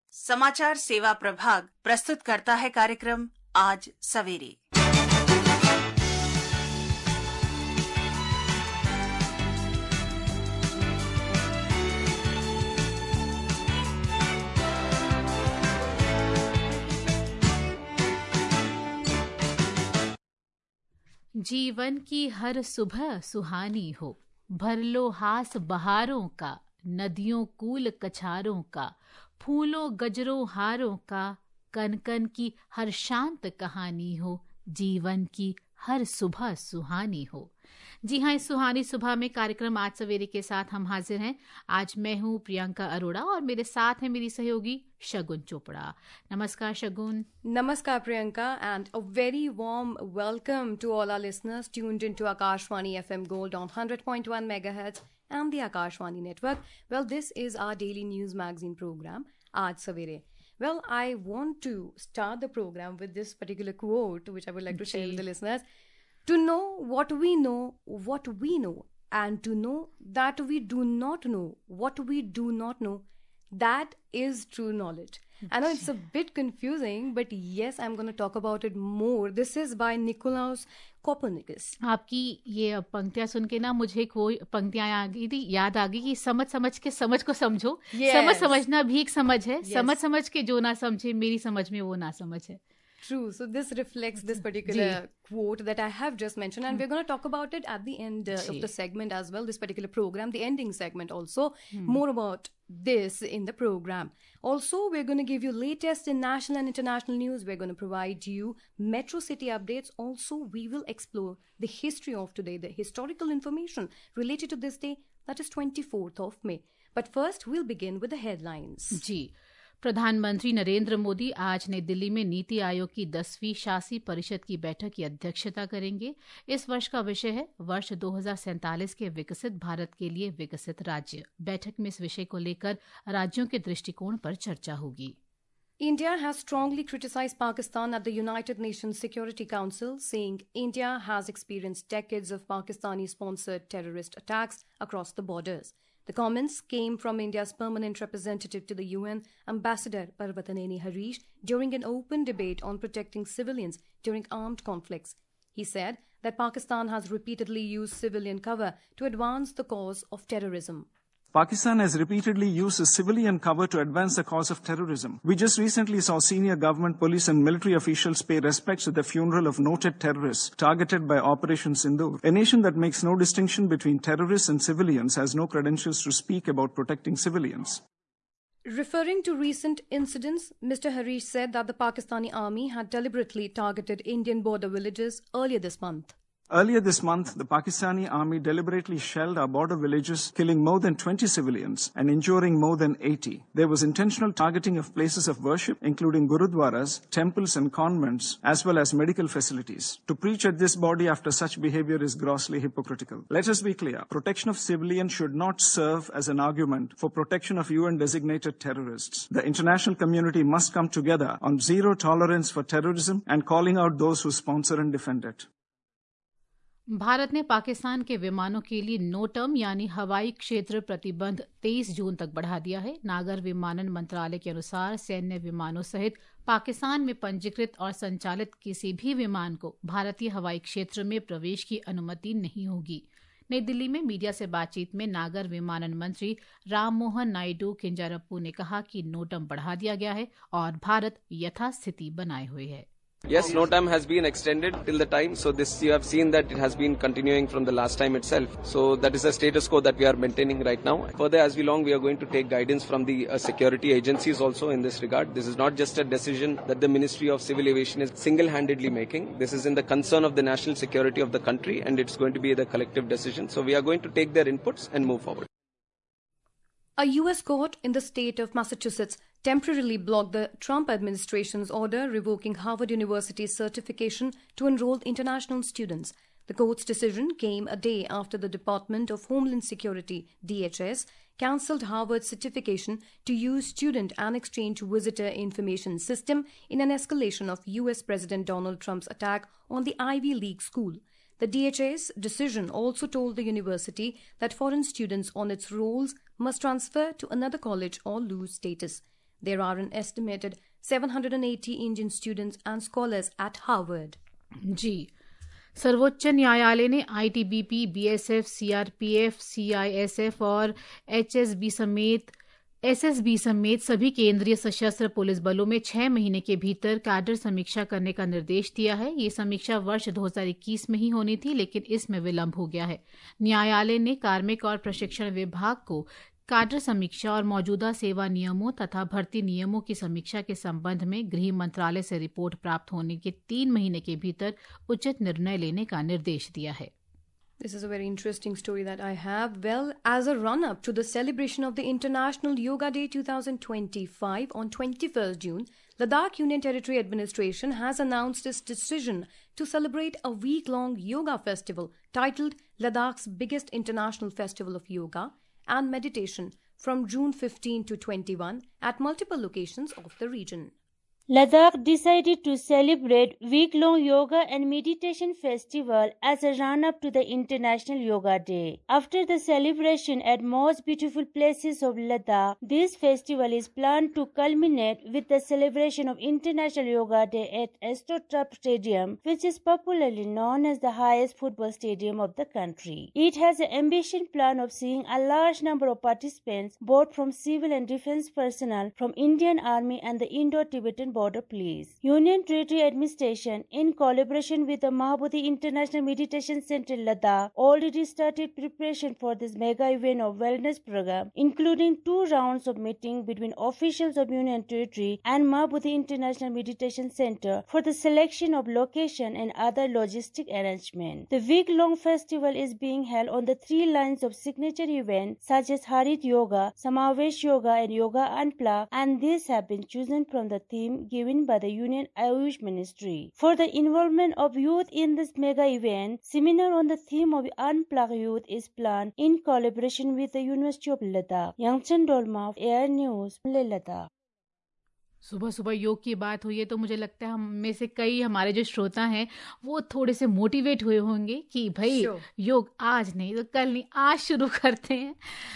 समाचार सेवा प्रभाग प्रस्तुत करता है कार्यक्रम आज सवेरे। जीवन की हर सुबह सुहानी हो, भर लो हास बहारों का, नदियों कूल कछारों का, फूलों गजरों हारों का, कन कन की हर शांत कहानी हो, जीवन की हर सुबह सुहानी हो। जी हाँ, इस सुहानी सुबह में कार्यक्रम आज सवेरे के साथ हम हाजिर हैं। आज मैं हूँ प्रियंका अरोड़ा और मेरे साथ है मेरी सहयोगी शगुन चोपड़ा। नमस्कार शगुन। Namaskar Priyanka, and a very warm welcome to all our listeners tuned into Akashvani FM Gold on 100.1 megahertz and the Akashvani network. Well, this is our daily news magazine program, Aaj Savere. Well, I want to start the program with this particular quote, which I would like to share with the listeners. To know what we know, and to know that we do not know what we do not know, that is true knowledge. I know it's a bit confusing, but yes, I'm going to talk about it more. This is by Nicolaus Copernicus. आपकी ये पंक्तियां सुन के ना मुझे कोई पंक्तियां याद आ गई कि समझ समझ के समझ को समझो। समझ समझना भी एक समझ है। समझ समझ के जो ना समझे मेरी समझ में वो ना समझ है। True. So this reflects this particular quote that I have just mentioned, and we're going to talk about it at the end of the segment as well, this particular program, the ending segment also. More about this in the program. Also, we're going to give you latest in national and international news. We're going to provide you Metro City updates. Also, we will explore the history of today, the historical information related to this day, that is 24th of May. But first, we'll begin with the headlines. जी, प्रधानमंत्री नरेंद्र मोदी आज नई दिल्ली में नीति आयोग की 10वीं शासी परिषद की बैठक की अध्यक्षता करेंगे। इस वर्ष का विषय है वर्ष 2047 के विकसित भारत के लिए विकसित राज्य। बैठक में इस विषय को लेकर राज्यों के दृष्टिकोण पर चर्चा होगी। India has strongly criticized Pakistan at the United Nations Security Council, saying India has experienced decades of Pakistani-sponsored terrorist attacks across the borders. The comments came from India's permanent representative to the UN, Ambassador Parvataneni Harish, during an open debate on protecting civilians during armed conflicts. He said that Pakistan has repeatedly used civilian cover to advance the cause of terrorism. Pakistan has repeatedly used civilian cover to advance the cause of terrorism. We just recently saw senior government, police and military officials pay respects at the funeral of noted terrorists targeted by Operation Sindoor. A nation that makes no distinction between terrorists and civilians has no credentials to speak about protecting civilians. Referring to recent incidents, Mr. Harish said that the Pakistani army had deliberately targeted Indian border villages earlier this month. Earlier this month, the Pakistani army deliberately shelled our border villages, killing more than 20 civilians and injuring more than 80. There was intentional targeting of places of worship, including gurudwaras, temples and convents, as well as medical facilities. To preach at this body after such behavior is grossly hypocritical. Let us be clear. Protection of civilians should not serve as an argument for protection of UN-designated terrorists. The international community must come together on zero tolerance for terrorism and calling out those who sponsor and defend it. Bharat ने पाकिस्तान के विमानों के लिए no term यानी हवाई क्षेत्र प्रतिबंध 23 जून तक बढ़ा दिया है। नागर विमानन मंत्रालय के अनुसार सैन्य विमानों सहित पाकिस्तान में पंजीकृत और संचालित किसी भी विमान को भारतीय हवाई क्षेत्र में प्रवेश की अनुमति नहीं होगी। नई दिल्ली में मीडिया से बातचीत में नागर विमानन मंत्री राम मोहन नायडू किंजारप्पू ने कहा कि नो टर्म बढ़ा दिया गया है और भारत यथास्थिति बनाए हुए है। Yes, no term has been extended till the time. So this you have seen that it has been continuing from the last time itself. So that is the status quo that we are maintaining right now. Further, as we long, we are going to take guidance from the security agencies also in this regard. This is not just a decision that the Ministry of Civil Aviation is single-handedly making. This is in the concern of the national security of the country, and it's going to be the collective decision. So we are going to take their inputs and move forward. A U.S. court in the state of Massachusetts temporarily blocked the Trump administration's order revoking Harvard University's certification to enroll international students. The court's decision came a day after the Department of Homeland Security, DHS, cancelled Harvard's certification to use student and exchange visitor information system in an escalation of U.S. President Donald Trump's attack on the Ivy League school. The DHS decision also told the university that foreign students on its rolls must transfer to another college or lose status. There are an estimated 780 Indian students and scholars at Harvard. जी, सर्वोच्च न्यायालय ने ITBP, BSF, CRPF, CISF और SSB समेत सभी केंद्रीय सशस्त्र police बलों में 6 महीने के भीतर कैडर समीक्षा करने का निर्देश दिया है। ये समीक्षा वर्ष 2021 में ही होनी थी, लेकिन इसमें विलंब हो गया है। न्यायालय ने कार्मिक और प्रशिक्षण विभाग को कैडर समीक्षा और मौजूदा सेवा नियमों तथा भर्ती नियमों की समीक्षा के संबंध में गृह मंत्रालय से रिपोर्ट प्राप्त होने के 3 महीने के भीतर उचित निर्णय लेने का निर्देश दिया है। This is a very interesting story that I have. Well, as a run-up to the celebration of the International Yoga Day 2025 on 21st June, Ladakh Union Territory Administration has announced its decision to celebrate a week-long yoga festival titled Ladakh's Biggest International Festival of Yoga and Meditation from June 15 to 21 at multiple locations of the region. Ladakh decided to celebrate week-long yoga and meditation festival as a run-up to the International Yoga Day. After the celebration at most beautiful places of Ladakh, this festival is planned to culminate with the celebration of International Yoga Day at Astroturf Stadium, which is popularly known as the highest football stadium of the country. It has an ambitious plan of seeing a large number of participants, both from civil and defense personnel, from Indian Army and the Indo-Tibetan Border Police. Union Territory Administration, in collaboration with the Mahabodhi International Meditation Center Ladakh, already started preparation for this mega event of wellness program, including 2 rounds of meeting between officials of Union Territory and Mahabodhi International Meditation Center for the selection of location and other logistic arrangements. The week-long festival is being held on the 3 lines of signature events such as Harit Yoga, Samavesh Yoga and Yoga Unplugged, and these have been chosen from the theme given by the Union Ayush Ministry. For the involvement of youth in this mega event, seminar on the theme of Unplugged Youth is planned in collaboration with the University of Ladakh. Yangchen Dolma, Air News, Ladakh. सुबह सुबह योग की बात हुई है तो मुझे लगता है हम में से कई हमारे जो श्रोता हैं वो थोड़े से मोटिवेट हुए होंगे कि भाई योग आज नहीं तो कल नहीं, आज शुरू करते हैं।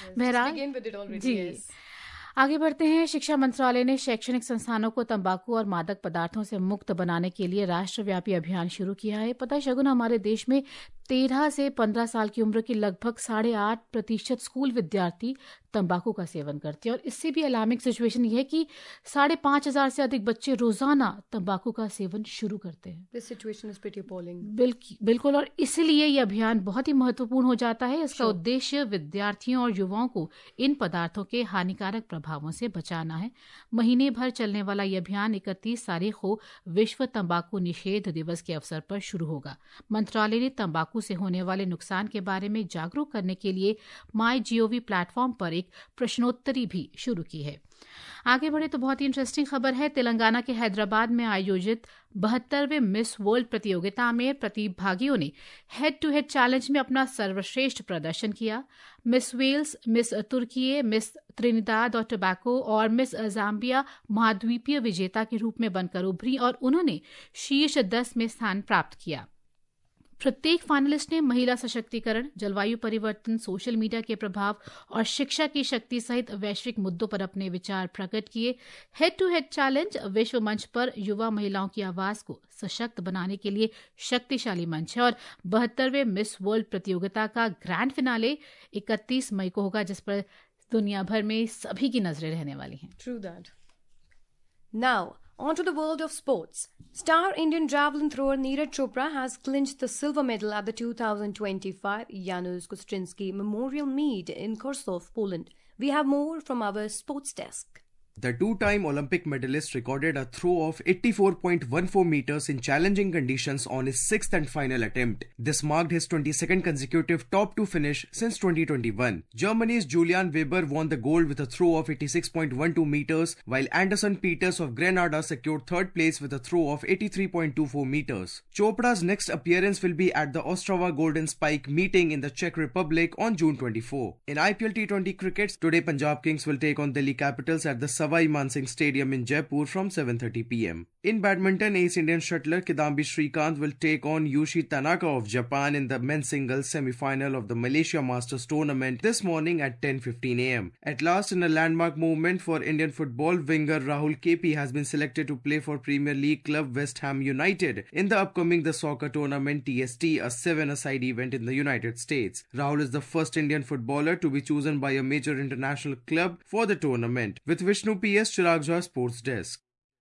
बहरहाल जी, आगे बढ़ते हैं। शिक्षा मंत्रालय ने शैक्षणिक संस्थानों को तंबाकू और मादक पदार्थों से मुक्त बनाने के लिए राष्ट्रव्यापी अभियान शुरू किया है। पता है शगुन, हमारे देश में 13 से 15 साल की उम्र के लगभग 8.5% स्कूल विद्यार्थी तंबाकू का सेवन करते हैं और इससे भी अलार्मिंग सिचुएशन यह है कि 5,500 से अधिक बच्चे रोजाना तंबाकू का सेवन शुरू करते हैं। This situation is pretty appalling. बिल्कुल, और इसलिए यह अभियान बहुत ही महत्वपूर्ण हो जाता है। इसका उद्देश्य विद्यार्थियों और युवाओं को इन पदार्थों के हानिकारक प्रभावों से बचाना है। महीने भर चलने वाला यह अभियान 31 तारीख को विश्व तंबाकू निषेध दिवस के अवसर पर शुरू होगा। मंत्रालय ने तंबाकू से होने वाले नुकसान के बारे में जागरूक करने के लिए MyGov प्लेटफॉर्म पर एक प्रश्नोत्तरी भी शुरू की है। आगे बढ़े तो बहुत ही इंटरेस्टिंग खबर है। तेलंगाना के हैदराबाद में आयोजित 72वें मिस वर्ल्ड प्रतियोगिता में प्रतिभागियों ने हेड टू हेड चैलेंज में अपना सर्वश्रेष्ठ प्रदर्शन किया। मिस वेल्स, मिस तुर्की, मिस त्रिनिदाद और टोबैको और मिस जाम्बिया महाद्वीपीय विजेता के रूप में बनकर उभरी और उन्होंने शीर्ष 10 में स्थान प्राप्त किया। प्रत्येक फाइनलिस्ट ने महिला सशक्तिकरण, जलवायु परिवर्तन, सोशल मीडिया के प्रभाव और शिक्षा की शक्ति सहित वैश्विक मुद्दों पर अपने विचार प्रकट किए। हेड टू हेड चैलेंज विश्व मंच पर युवा महिलाओं की आवाज को सशक्त बनाने के लिए शक्तिशाली मंच है और 72वें मिस वर्ल्ड प्रतियोगिता का ग्रैंड फिनाले 31 मई को होगा, जिस पर दुनिया भर में सभी की नजरें रहने वाली हैं। True that. Now, on to the world of sports. Star Indian javelin thrower Neeraj Chopra has clinched the silver medal at the 2025 Janusz Kostrinsky Memorial Meet in Korsov, Poland. We have more from our sports desk. The 2-time Olympic medalist recorded a throw of 84.14 meters in challenging conditions on his 6th and final attempt. This marked his 22nd consecutive top 2 finish since 2021. Germany's Julian Weber won the gold with a throw of 86.12 meters, while Anderson Peters of Grenada secured 3rd place with a throw of 83.24 meters. Chopra's next appearance will be at the Ostrava Golden Spike meeting in the Czech Republic on June 24. In IPL T20 cricket, today Punjab Kings will take on Delhi Capitals at the Savai Mansingh Stadium in Jaipur from 7:30 p.m. In badminton, ace Indian shuttler Kidambi Srikanth will take on Yushi Tanaka of Japan in the men's singles semi-final of the Malaysia Masters tournament this morning at 10:15 a.m. At last, in a landmark movement for Indian football, winger Rahul KP has been selected to play for Premier League club West Ham United in the upcoming The Soccer Tournament TST, a 7-a-side event in the United States. Rahul is the first Indian footballer to be chosen by a major international club for the tournament. With Vishnu PS, Chirag Jha, Sports Desk.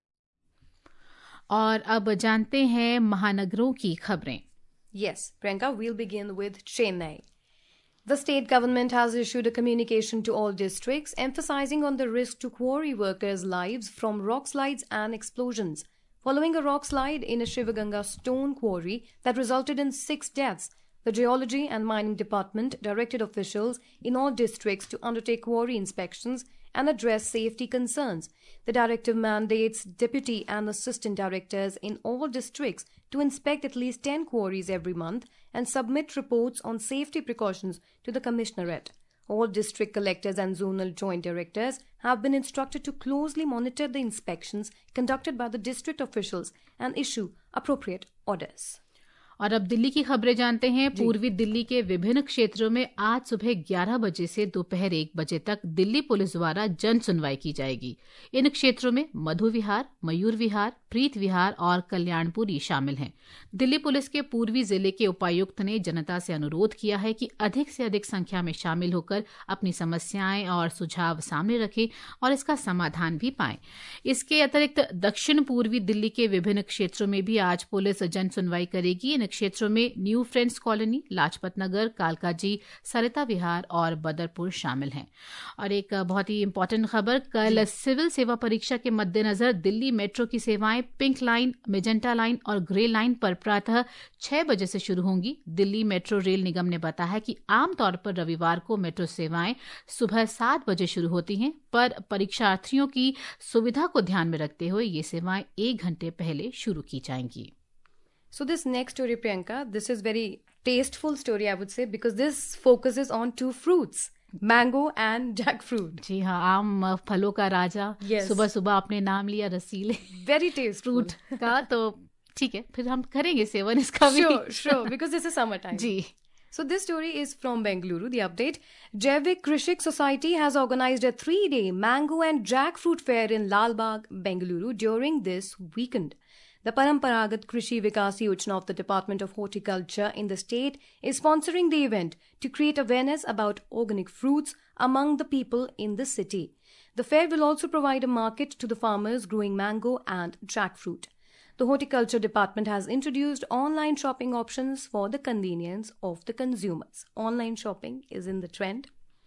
और अब जानते हैं महानगरों की खबरें. Yes, Priyanka, we'll begin with Chennai. The state government has issued a communication to all districts emphasizing on the risk to quarry workers' lives from rock slides and explosions. Following a rock slide in a Shivaganga stone quarry that resulted in 6 deaths, the Geology and Mining Department directed officials in all districts to undertake quarry inspections and address safety concerns. The directive mandates deputy and assistant directors in all districts to inspect at least 10 quarries every month and submit reports on safety precautions to the commissionerate. All district collectors and zonal joint directors have been instructed to closely monitor the inspections conducted by the district officials and issue appropriate orders. और अब दिल्ली की खबरें जानते हैं. पूर्वी दिल्ली के विभिन्न क्षेत्रों में आज सुबह 11 बजे से दोपहर 1 बजे तक दिल्ली पुलिस द्वारा जन सुनवाई की जाएगी. इन क्षेत्रों में मधु विहार, मयूर विहार, प्रीत विहार और कल्याणपुरी शामिल हैं. दिल्ली पुलिस के पूर्वी जिले के उपायुक्त ने जनता से अनुरोध किया है कि अधिक से अधिक संख्या में शामिल होकर अपनी समस्याएं और सुझाव सामने रखें और इसका समाधान भी पाएं. इसके अतिरिक्त दक्षिण पूर्वी दिल्ली के विभिन्न क्षेत्रों में भी आज पुलिस जन सुनवाई करेगी. इन क्षेत्रों में New Friends Colony, Lajpat Nagar, Kalkaji, Sarita Vihar और बदरपुर शामिल हैं. और एक बहुत ही इंपॉर्टेंट खबर, कल सिविल सेवा परीक्षा के मद्देनजर दिल्ली मेट्रो की सेवाएं पिंक लाइन, मेजेंटा लाइन और ग्रे लाइन पर प्रातः 6 बजे से शुरू होंगी. दिल्ली मेट्रो रेल निगम ने बताया है कि आमतौर पर रविवार को मेट्रो सेवाएं सुबह 7 बजे शुरू होती हैं, पर परीक्षार्थियों की सुविधा को ध्यान में रखते हुए ये सेवाएं 1 घंटे पहले शुरू की जाएंगी. So this next story, Priyanka, this is very tasteful story, I would say, because this focuses on 2 fruits, mango and jackfruit. जी हाँ, आम फलों का राजा. Yes. सुबह सुबह आपने नाम लिया रसीले Very tasteful. फ्रूट का, तो ठीक है, फिर हम करेंगे सेवन इसका भी. Sure, because this is summertime. Ji. So this story is from Bengaluru, the update. Jaivik Krishik Society has organized a 3-day mango and jackfruit fair in Lal Bagh, Bengaluru during this weekend. The Paramparagat Krishi Vikas Yojana of the Department of Horticulture in the state is sponsoring the event to create awareness about organic fruits among the people in the city. The fair will also provide a market to the farmers growing mango and jackfruit. The Horticulture Department has introduced online shopping options for the convenience of the consumers. Online shopping is in the trend.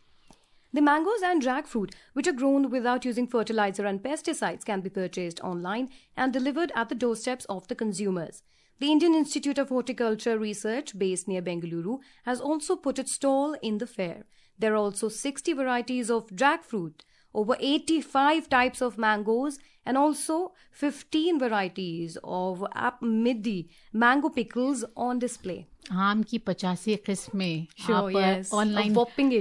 The mangoes and jackfruit, which are grown without using fertilizer and pesticides, can be purchased online and delivered at the doorsteps of the consumers. The Indian Institute of Horticulture Research, based near Bengaluru, has also put its stall in the fair. There are also 60 varieties of jackfruit, over 85 types of mangoes, and also 15 varieties of midi mango pickles on display. आम की 85 किस्में आप online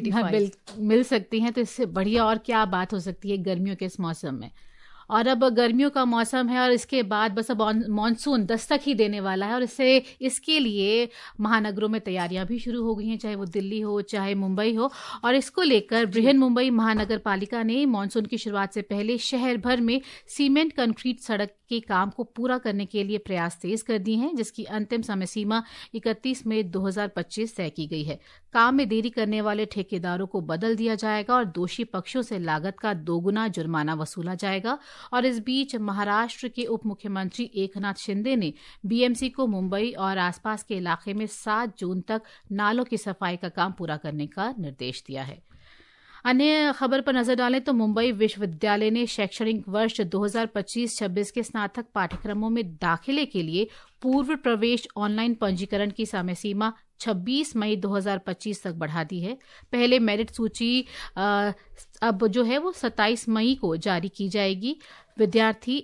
मिल सकती हैं, तो इससे बढ़िया और क्या बात हो सकती है गर्मियों के इस मौसम में. और अब गर्मियों का मौसम है और इसके बाद बस अब मानसून दस्तक ही देने वाला है और इसके लिए महानगरों में तैयारियां भी शुरू हो गई हैं, चाहे वो दिल्ली हो चाहे मुंबई हो. और इसको लेकर बृहन मुंबई महानगर पालिका ने मानसून की शुरुआत से पहले शहर भर में सीमेंट कंक्रीट सड़क के काम को पूरा करने के लिए प्रयास तेज कर दिए हैं, जिसकी अंतिम समय सीमा 31 मई 2025 तय की गई है. काम में देरी करने वाले ठेकेदारों को बदल दिया जाएगा और दोषी पक्षों से लागत का 2 गुना जुर्माना वसूला जाएगा. और इस बीच महाराष्ट्र के उप मुख्यमंत्री एकनाथ शिंदे ने बीएमसी को मुंबई और आसपास के इलाके में 7 जून तक नालों की सफाई का काम पूरा करने का निर्देश दिया है. अन्य खबर पर नजर डालें तो मुंबई विश्वविद्यालय ने शैक्षणिक वर्ष 2025-26 के स्नातक पाठ्यक्रमों में दाखिले के लिए पूर्व प्रवेश ऑनलाइन पंजीकरण की समय सीमा 26 मई 2025 तक बढ़ा दी है. पहले मेरिट सूची अब जो है वो 27 मई को जारी की जाएगी. विद्यार्थी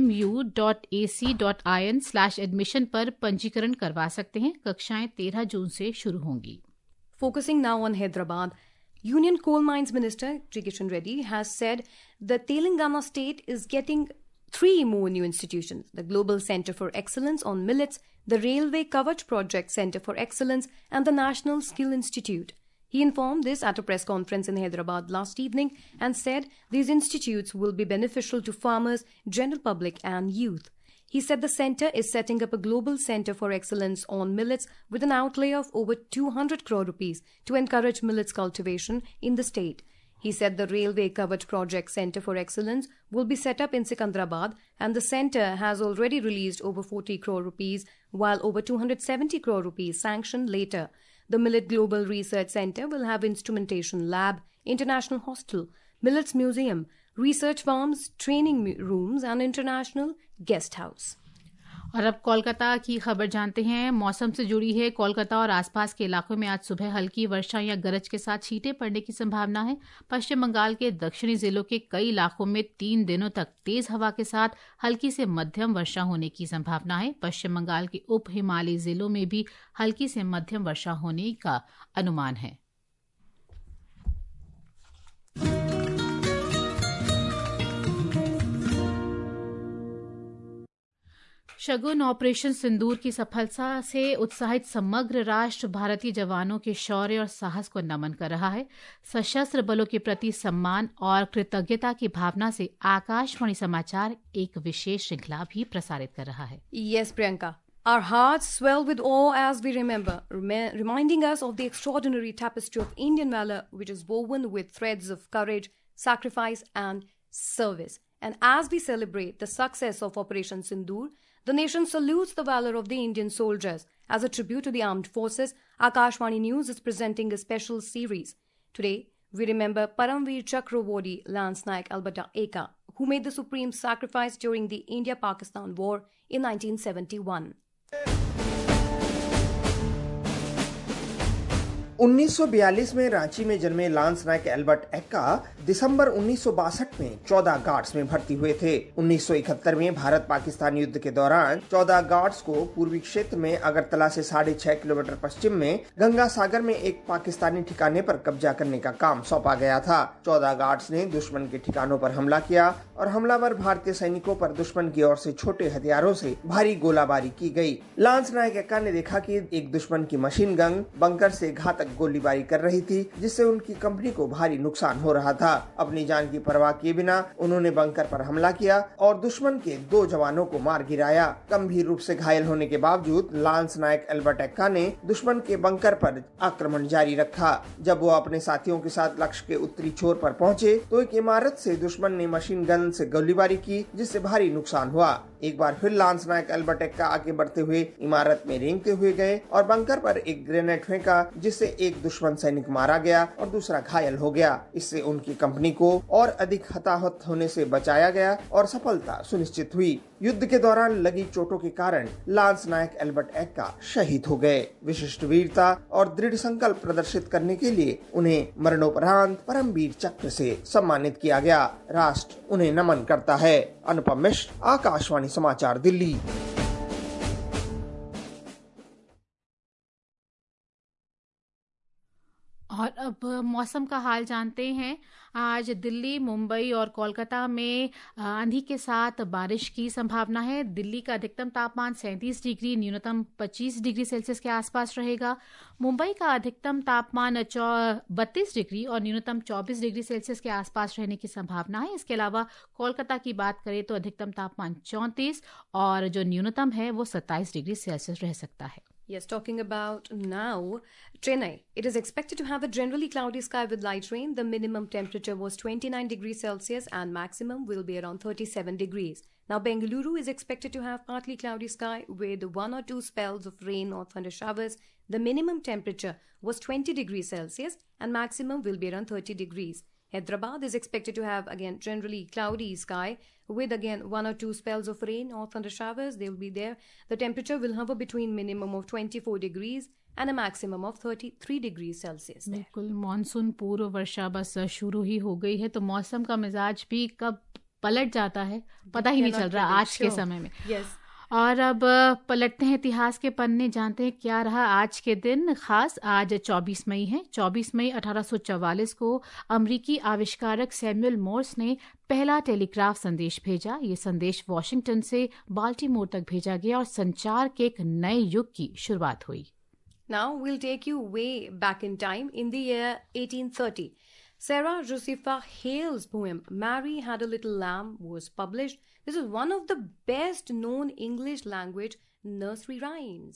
mu.ac.in/admission पर पंजीकरण करवा सकते हैं. कक्षाएं 13 जून से शुरू होंगी. Focusing now on Hyderabad, Union Coal Mines Minister G. Kishan Reddy has said the Telangana state is getting 3 more new institutions: the Global Center for Excellence on Millets, the Railway Kavach Project Center for Excellence, and the National Skill Institute. He informed this at a press conference in Hyderabad last evening and said these institutes will be beneficial to farmers, general public, and youth. He said the center is setting up a global center for excellence on millets with an outlay of over 200 crore rupees to encourage millets cultivation in the state. He said the Railway Kavach Project Center for Excellence will be set up in Sikandrabad, and the center has already released over 40 crore rupees, while over 270 crore rupees sanctioned later. The Millet Global Research Center will have instrumentation lab, international hostel, millets museum, research farms, training rooms, and international guest house. और अब कोलकाता की खबर जानते हैं। मौसम से जुड़ी है। कोलकाता और आसपास के इलाकों में आज सुबह हल्की वर्षा या गरज के साथ छींटे पड़ने की संभावना है। पश्चिम बंगाल के दक्षिणी जिलों के कई इलाकों में 3 दिनों तक तेज हवा के साथ हल्की से मध्यम वर्षा होने की संभावना है। पश्चिम बंगाल के उप हिमालयी जिलों में भी हल्की से मध्यम वर्षा होने का अनुमान है। शगुन ऑपरेशन सिंदूर की सफलता से उत्साहित समग्र राष्ट्र भारतीय जवानों के शौर्य और साहस को नमन कर रहा है। सशस्त्र बलों के प्रति सम्मान और कृतज्ञता की भावना से आकाशवाणी समाचार एक विशेष श्रृंखला भी प्रसारित कर रहा है। Yes, Priyanka. Our hearts swell with awe as we remember, reminding us of the extraordinary tapestry of Indian valor, which is woven with threads of courage, sacrifice, and service. And as we celebrate the success of Operation Sindoor, the nation salutes the valor of the Indian soldiers. As a tribute to the armed forces, Akashvani News is presenting a special series. Today, we remember Paramveer Chakrawadi Lance Naik Albert Eka, who made the supreme sacrifice during the India-Pakistan War in 1971. 1942 में रांची में जन्मे lance Naik Albert Ekka दिसंबर 1962 में 14 guards में भर्ती हुए थे। 1971 में भारत पाकिस्तान युद्ध के दौरान 14 गार्ड्स को पूर्वी क्षेत्र में अगरतला से 6.5 किलोमीटर पश्चिम में गंगा सागर में एक पाकिस्तानी ठिकाने पर कब्जा करने का काम सौंपा गया था। 14 गार्ड्स ने दुश्मन के ठिकानों पर हमला किया और हमलावर भारतीय सैनिकों पर दुश्मन की ओर से छोटे हथियारों से भारी गोलाबारी की गई। लांस नायक एक्का ने देखा कि एक दुश्मन की मशीन गन बंकर से घातक गोलीबारी कर रही थी, जिससे उनकी कंपनी को भारी नुकसान हो रहा था। अपनी जान की परवाह किए बिना उन्होंने बंकर पर हमला किया और दुश्मन के 2 जवानों को मार गिराया। गंभीर रूप से घायल होने के बावजूद लांस नायक एल्बर्ट एक्का ने दुश्मन के बंकर पर आक्रमण जारी रखा। जब वो अपने साथियों के साथ लक्ष्य के उत्तरी छोर पर पहुंचे तो एक इमारत से दुश्मन ने मशीन गन से गोलीबारी की, जिससे भारी नुकसान हुआ। एक बार फिर लांस नायक एल्बर्ट एक्का आगे बढ़ते हुए इमारत में रेंगते हुए गए और बंकर पर एक ग्रेनेड फेंका, जिससे एक दुश्मन सैनिक मारा गया और दूसरा घायल हो गया। इससे उनकी कंपनी को और अधिक हताहत होने से बचाया गया और सफलता सुनिश्चित हुई। युद्ध के दौरान लगी चोटों के कारण लांस नायक एल्बर्ट एक्का शहीद हो गए। विशिष्ट वीरता और दृढ़ संकल्प प्रदर्शित करने के लिए उन्हें मरणोपरांत परमवीर चक्र से सम्मानित किया गया। राष्ट्र उन्हें नमन करता है। अनुपम मिश्र, आकाशवाणी समाचार, दिल्ली। और अब मौसम का हाल जानते हैं। आज दिल्ली, मुंबई और कोलकाता में आंधी के साथ बारिश की संभावना है। दिल्ली का अधिकतम तापमान 37 डिग्री, न्यूनतम 25 डिग्री सेल्सियस के आसपास रहेगा। मुंबई का अधिकतम तापमान 32 डिग्री और न्यूनतम 24 डिग्री सेल्सियस के आसपास रहने की संभावना है। इसके अलावा कोलकाता की बात करें तो अधिकतम तापमान 34 और जो न्यूनतम है वो 27 डिग्री सेल्सियस रह सकता है। Yes, talking about now, Chennai. It is expected to have a generally cloudy sky with light rain. The minimum temperature was 29 degrees Celsius and maximum will be around 37 degrees. Now, Bengaluru is expected to have partly cloudy sky with 1 or 2 spells of rain or thunder showers. The minimum temperature was 20 degrees Celsius and maximum will be around 30 degrees. Hyderabad is expected to have again generally cloudy sky with again 1 or 2 spells of rain or thunder showers. They will be there. The temperature will hover between minimum of 24 degrees and a maximum of 33 degrees Celsius. बिल्कुल, monsoon पूर्व वर्षा बस शुरू ही हो गई है, तो मौसम का मिजाज भी कब पलट जाता है पता ही नहीं चल रहा आज के समय में। Yes. और अब पलटते हैं इतिहास के पन्ने, जानते हैं क्या रहा आज के दिन खास। आज 24 मई है। 24 मई 1844 को अमरीकी आविष्कारक सैमुअल मोर्स ने पहला टेलीग्राफ संदेश भेजा। ये संदेश वॉशिंगटन से बाल्टीमोर तक भेजा गया और संचार के एक नए युग की शुरुआत हुई। Now we'll take you way back in time in the year 1830. Sarah Josepha Hale's poem Mary Had a Little Lamb was published. This is one of the best known English language nursery rhymes.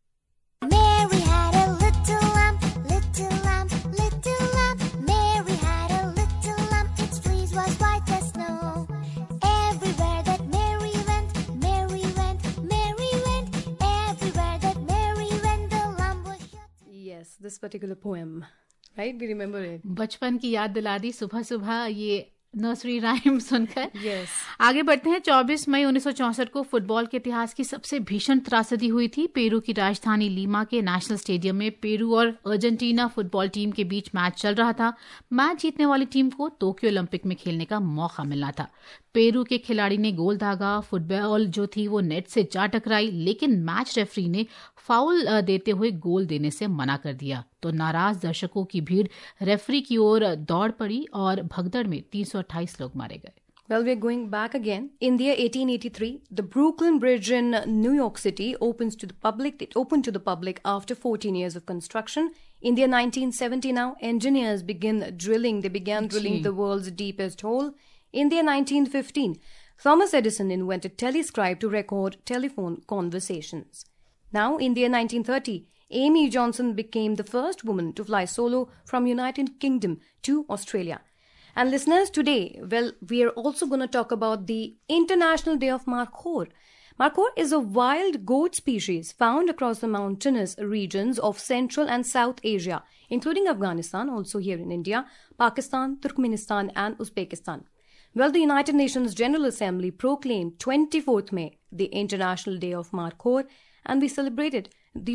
Mary had a little lamb, little lamb, little lamb. Mary had a little lamb, its fleece was white as snow. Everywhere that Mary went, Mary went, Mary went. Everywhere that Mary went, the lamb was shut. Yes, this particular poem, right? We remember it. बचपन की याद दिला दी सुबह सुबह ये nursery rhyme सुनकर। Yes. आगे बढ़ते हैं। 24 मई 1964 को फुटबॉल के इतिहास की सबसे भीषण त्रासदी हुई थी। पेरू की राजधानी लीमा के नेशनल स्टेडियम में पेरू और अर्जेंटीना फुटबॉल टीम के बीच मैच चल रहा था। मैच जीतने वाली टीम को टोक्यो ओलंपिक में खेलने का मौका मिलना था। पेरू के खिलाड़ी ने गोल दागा, फुटबॉल जो थी वो नेट से जा टकराई, लेकिन मैच रेफरी ने फाउल देते हुए गोल देने से मना कर दिया। तो नाराज दर्शकों की भीड़ रेफरी की ओर दौड़ पड़ी और भगदड़ में 328 लोग मारे गए। Well, we're going back again. In the year 1883, the Brooklyn Bridge in New York City opens to the public. It opened to the public after 14 years of construction. In the year 1970 now, engineers began drilling the world's deepest hole. In the year 1915, Thomas Edison invented telescribe to record telephone conversations. Now, in the year 1930, Amy Johnson became the first woman to fly solo from United Kingdom to Australia. And listeners, today, well, we are also going to talk about the International Day of Markhor. Markhor is a wild goat species found across the mountainous regions of Central and South Asia, including Afghanistan, also here in India, Pakistan, Turkmenistan, and Uzbekistan. Well, the United Nations General Assembly proclaimed 24th May the International Day of Markhor, and we celebrated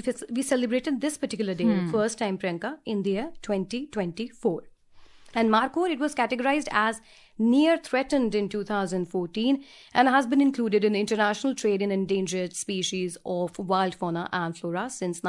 this particular day first time, Priyanka, in the year 2024. And Markhor, it was categorized as near threatened in 2014 and has been included in international trade in endangered species of wild fauna and flora since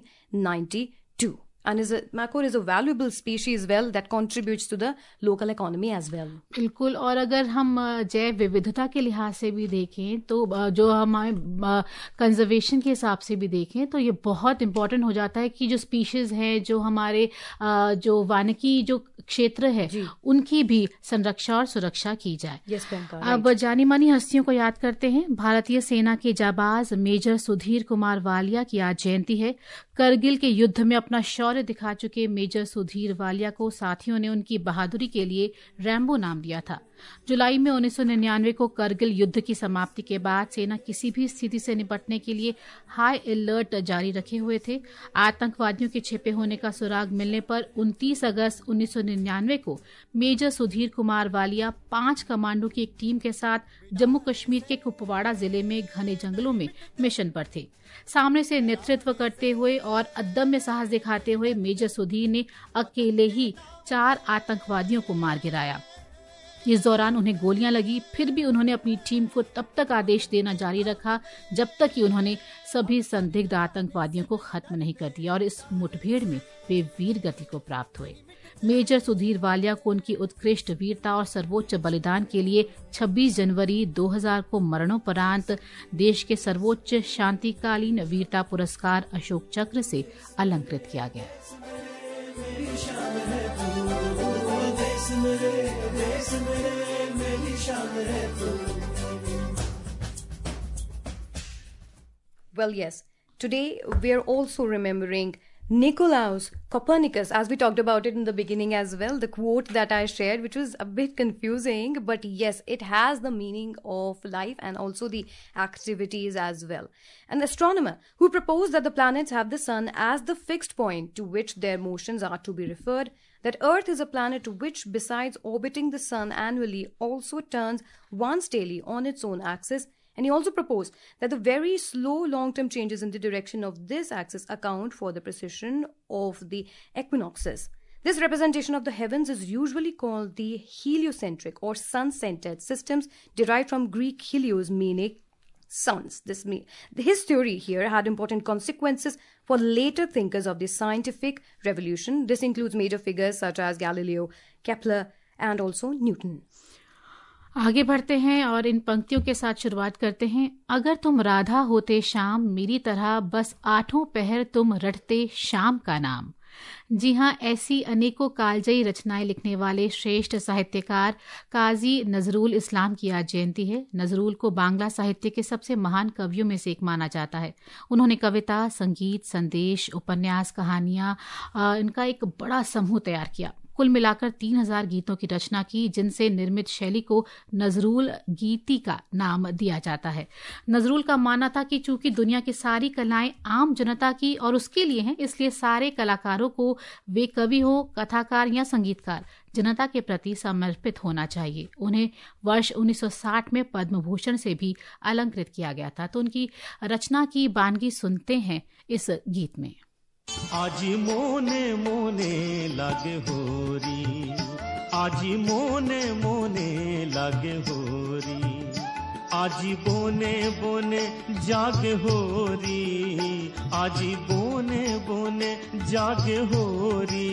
1992. And Markhor is a valuable species as well that contributes to the local economy as well. बिल्कुल। और अगर हम जैव विविधता के लिहाज से भी देखें तो जो हमारे कंजर्वेशन के हिसाब से भी देखें तो ये बहुत इम्पोर्टेंट हो जाता है कि जो स्पीशीज हैं, जो हमारे जो वानिकी जो क्षेत्र है, उनकी भी संरक्षा और सुरक्षा की जाए। अब जानी मानी हस्तियों को याद करते हैं। भारतीय सेना के जाबाज मेजर सुधीर कुमार वालिया की आज जयंती है। करगिल के युद्ध में अपना शौर्य दिखा चुके मेजर सुधीर वालिया को साथियों ने उनकी बहादुरी के लिए रैम्बो नाम दिया था। जुलाई में 1999 को करगिल युद्ध की समाप्ति के बाद सेना किसी भी स्थिति से निपटने के लिए हाई अलर्ट जारी रखे हुए थे। आतंकवादियों के छिपे होने का सुराग मिलने पर 29 अगस्त 1999 को मेजर सुधीर कुमार वालिया 5 कमांडो की एक टीम के साथ जम्मू कश्मीर के कुपवाड़ा जिले में घने जंगलों में मिशन पर थे। सामने से नेतृत्व करते हुए और अदम्य साहस दिखाते हुए मेजर सुधीर ने अकेले ही 4 आतंकवादियों को मार गिराया। इस दौरान उन्हें गोलियां लगी, फिर भी उन्होंने अपनी टीम को तब तक आदेश देना जारी रखा जब तक कि उन्होंने सभी संदिग्ध आतंकवादियों को खत्म नहीं कर दिया और इस मुठभेड़ में वे वीर गति को प्राप्त हुए। मेजर सुधीर वालिया को उनकी उत्कृष्ट वीरता और सर्वोच्च बलिदान के लिए 26 जनवरी 2000 को मरणोपरांत देश के सर्वोच्च शांतिकालीन वीरता पुरस्कार अशोक चक्र से अलंकृत किया गया। Well, yes. Today we are also remembering Nicolaus Copernicus, as we talked about it in the beginning as well, the quote that I shared, which was a bit confusing, but yes, it has the meaning of life and also the activities as well. An astronomer who proposed that the planets have the sun as the fixed point to which their motions are to be referred, that Earth is a planet which, besides orbiting the sun annually, also turns once daily on its own axis. And he also proposed that the very slow long-term changes in the direction of this axis account for the precession of the equinoxes. This representation of the heavens is usually called the heliocentric or sun-centered systems, derived from Greek helios, meaning sons. His theory here had important consequences for later thinkers of the scientific revolution. This includes major figures such as Galileo, Kepler, and also Newton. आगे बढ़ते हैं और इन पंक्तियों के साथ शुरुआत करते हैं। अगर तुम राधा होते श्याम मेरी तरह, बस 8 पहर तुम रटते शाम का नाम। जी हाँ, ऐसी अनेकों कालजयी रचनाएं लिखने वाले श्रेष्ठ साहित्यकार काजी नजरुल इस्लाम की आज जयंती है। नजरुल को बांग्ला साहित्य के सबसे महान कवियों में से एक माना जाता है। उन्होंने कविता, संगीत, संदेश, उपन्यास, कहानियां इनका एक बड़ा समूह तैयार किया। कुल मिलाकर 3000 गीतों की रचना की, जिनसे निर्मित शैली को नजरुल गीति का नाम दिया जाता है। नजरुल का मानना था कि चूंकि दुनिया की सारी कलाएं आम जनता की और उसके लिए हैं, इसलिए सारे कलाकारों को, वे कवि हो, कथाकार या संगीतकार, जनता के प्रति समर्पित होना चाहिए। उन्हें वर्ष 1960 में पद्म भूषण से भी अलंकृत किया गया था। तो उनकी रचना की बानगी सुनते हैं इस गीत में। आजी मोने मोने लागे होरी, आजी मोने मोने लागे होरी, आजी बोने बोने जागे होरी, आजी बोने बोने जागे होरी,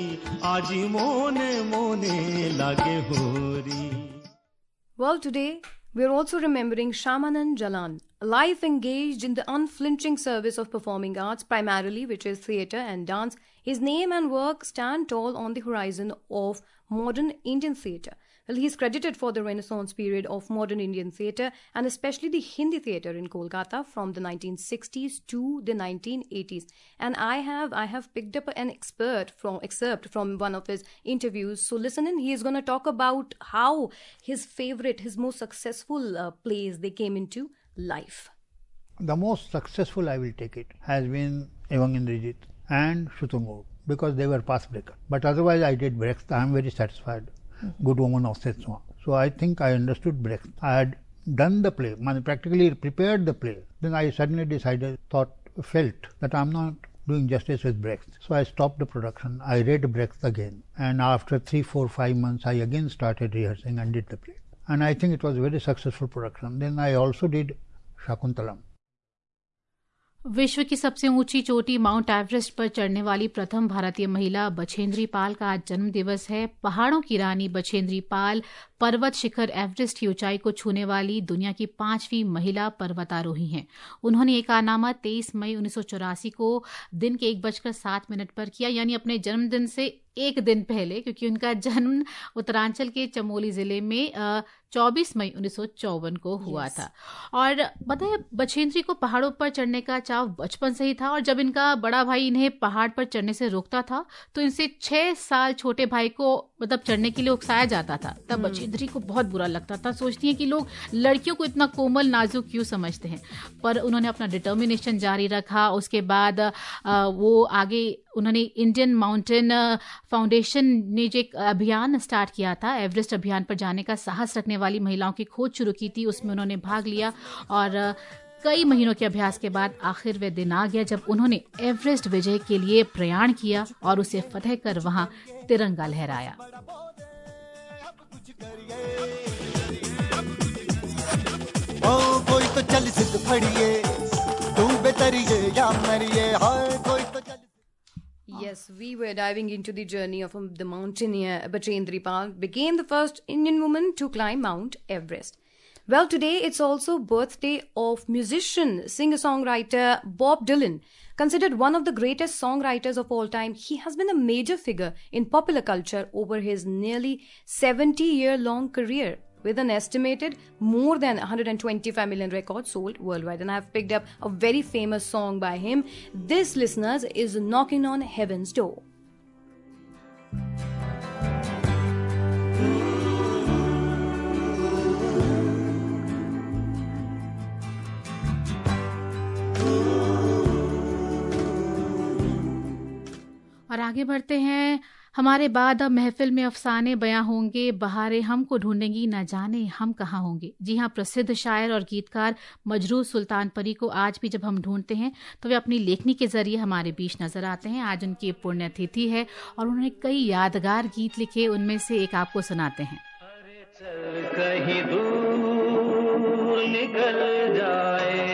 आजी मोने मोने लागे होरी। Well, today we're also remembering Shyamanand Jalan, a life engaged in the unflinching service of performing arts, primarily, which is theatre and dance. His name and work stand tall on the horizon of modern Indian theatre. Well, he is credited for the Renaissance period of modern Indian theatre, and especially the Hindi theatre in Kolkata from the 1960s to the 1980s. And I have picked up an excerpt from one of his interviews. So listen in. He is going to talk about how his most successful plays, they came into life. The most successful, I will take it, has been Evang Indrijit and Shutumur, because they were path breaker. But otherwise I did Brecht. I am very satisfied. Good Woman of Setsuma. So I think I understood Brecht. I had done the play, practically prepared the play. Then I suddenly felt that I am not doing justice with Brecht. So I stopped the production. I read Brecht again. And after 3, 4, 5 months, I again started rehearsing and did the play. And I think it was a very successful production. Then I also did Shakuntalam. विश्व की सबसे ऊंची चोटी mount Everest पर चढ़ने वाली प्रथम भारतीय महिला बछेंद्री पाल का आज जन्म दिवस है। पहाड़ों की रानी बछेंद्री पाल पर्वत शिखर एवरेस्ट की ऊंचाई को छूने वाली दुनिया की 5वीं महिला पर्वतारोही हैं। उन्होंने ये कारनामा 23 मई 1984 को दिन के 1:07 पर किया, यानी अपने जन्मदिन से एक दिन पहले, क्योंकि उनका जन्म उत्तरांचल के चमोली जिले में 24 मई 1954 को हुआ था। और पता है, बछेंद्री को पहाड़ों पर चढ़ने का चाव बचपन से ही था, और जब इनका बड़ा भाई इन्हें पहाड़ पर चढ़ने से रोकता था तो इनसे 6 साल छोटे भाई को चढ़ने के लिए उकसाया जाता था। तब बछेंद्री को बहुत बुरा लगता था। सोचती है कि लोग लड़कियों को इतना कोमल नाजुक क्यों समझते हैं, पर उन्होंने अपना डिटर्मिनेशन जारी रखा। उसके बाद वो आगे उन्होंने इंडियन माउंटेन फाउंडेशन ने जो एक अभियान स्टार्ट किया था, एवरेस्ट अभियान पर जाने का साहस रखने वाली महिलाओं की खोज शुरू की थी, उसमें उन्होंने भाग लिया। और कई महीनों के अभ्यास के बाद आखिर वे दिन आ गया जब उन्होंने एवरेस्ट विजय के लिए प्रयाण किया और उसे फतह कर वहां तिरंगा लहराया। कोई तो चल सिद्ध फड़िए, तू बेतरिए या मरिए, हाय कोई तो चल। Yes, we were diving into the journey of the mountaineer Bachendri Pal, became the first Indian woman to climb Mount Everest. Well, today it's also birthday of musician, singer-songwriter Bob Dylan. Considered one of the greatest songwriters of all time, he has been a major figure in popular culture over his nearly 70-year-long career, with an estimated more than 125 million records sold worldwide. And I've picked up a very famous song by him. This, listeners, is Knocking on Heaven's Door. और आगे बढ़ते हैं। हमारे बाद अब महफिल में अफसाने बयां होंगे, बहारें हमको ढूंढेंगी, न जाने हम कहाँ होंगे। जी हाँ, प्रसिद्ध शायर और गीतकार मजरूह सुल्तानपरी को आज भी जब हम ढूंढते हैं तो वे अपनी लेखनी के जरिए हमारे बीच नजर आते हैं। आज उनकी पुण्यतिथि है और उन्होंने कई यादगार गीत लिखे, उनमें से एक आपको सुनाते हैं। कहीं दूर निकल जाए,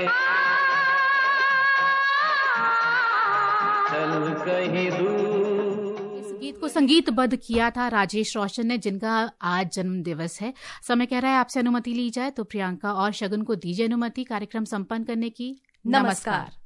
चल कहीं दूर। इस गीत को संगीतबद्ध किया था राजेश रोशन ने, जिनका आज जन्म दिवस है। समय कह रहा है आपसे अनुमति ली जाए, तो प्रियंका और शगुन को दीजिए अनुमति कार्यक्रम संपन्न करने की। नमस्कार।